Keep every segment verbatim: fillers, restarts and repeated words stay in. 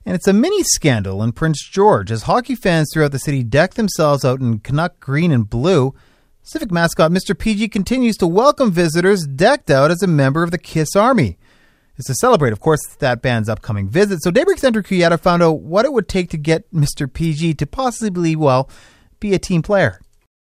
And it's a mini scandal in Prince George as hockey fans throughout the city deck themselves out in Canuck green and blue. Civic mascot Mister P G continues to welcome visitors decked out as a member of the Kiss Army. It's to celebrate, of course, that band's upcoming visit. So Daybreak's Andrew Cuyata found out what it would take to get Mister P G to possibly, well, be a team player.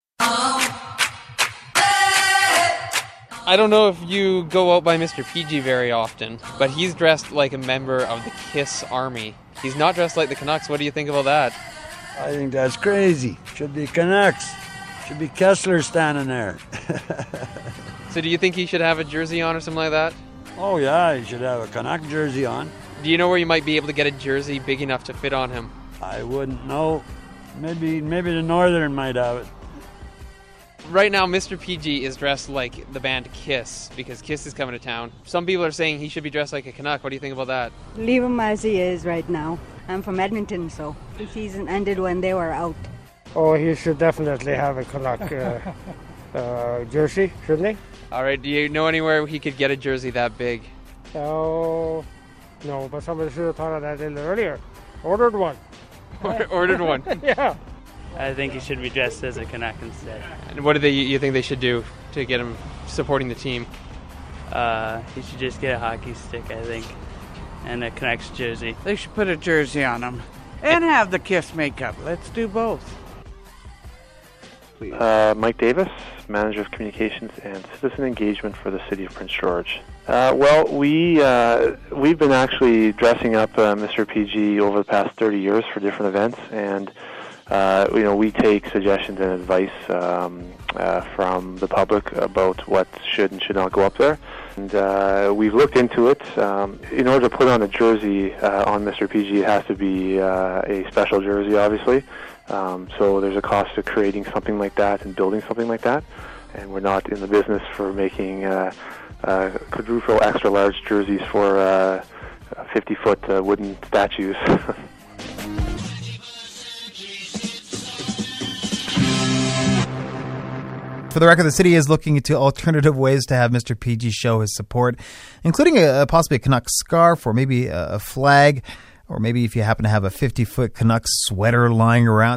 I don't know if you go out by Mister P G very often, but he's dressed like a member of the Kiss Army. He's not dressed like the Canucks. What do you think about that? I think that's crazy. Should be Canucks. Should be Kessler standing there. So do you think he should have a jersey on or something like that? Oh yeah, he should have a Canuck jersey on. Do you know where you might be able to get a jersey big enough to fit on him? I wouldn't know. Maybe maybe the Northern might have it. Right now, Mister P G is dressed like the band Kiss, because Kiss is coming to town. Some people are saying he should be dressed like a Canuck. What do you think about that? Leave him as he is right now. I'm from Edmonton, so the season ended when they were out. Oh, he should definitely have a Canuck uh, uh, jersey, shouldn't he? All right, do you know anywhere he could get a jersey that big? Oh, no, but somebody should have thought of that a little earlier. Ordered one. Ordered one? Yeah. I think he should be dressed as a Canuck instead. And what do they, you think they should do to get him supporting the team? Uh, he should just get a hockey stick, I think, and a Canucks jersey. They should put a jersey on him and have the Kiss makeup. Let's do both. Uh, Mike Davis, Manager of Communications and Citizen Engagement for the City of Prince George. Uh, well, we, uh, we've been actually dressing up uh, Mister P G over the past thirty years for different events, and Uh, you know, we take suggestions and advice um, uh, from the public about what should and should not go up there. And uh, we've looked into it. Um, in order to put on a jersey uh, on Mister P G, it has to be uh, a special jersey, obviously. Um, so there's a cost to creating something like that and building something like that. And we're not in the business for making uh, uh, quadruple extra large jerseys for uh, fifty-foot uh, wooden statues. For the record, the city is looking into alternative ways to have Mister P G show his support, including a, a possibly a Canuck scarf or maybe a, a flag, or maybe if you happen to have a fifty-foot Canuck sweater lying around.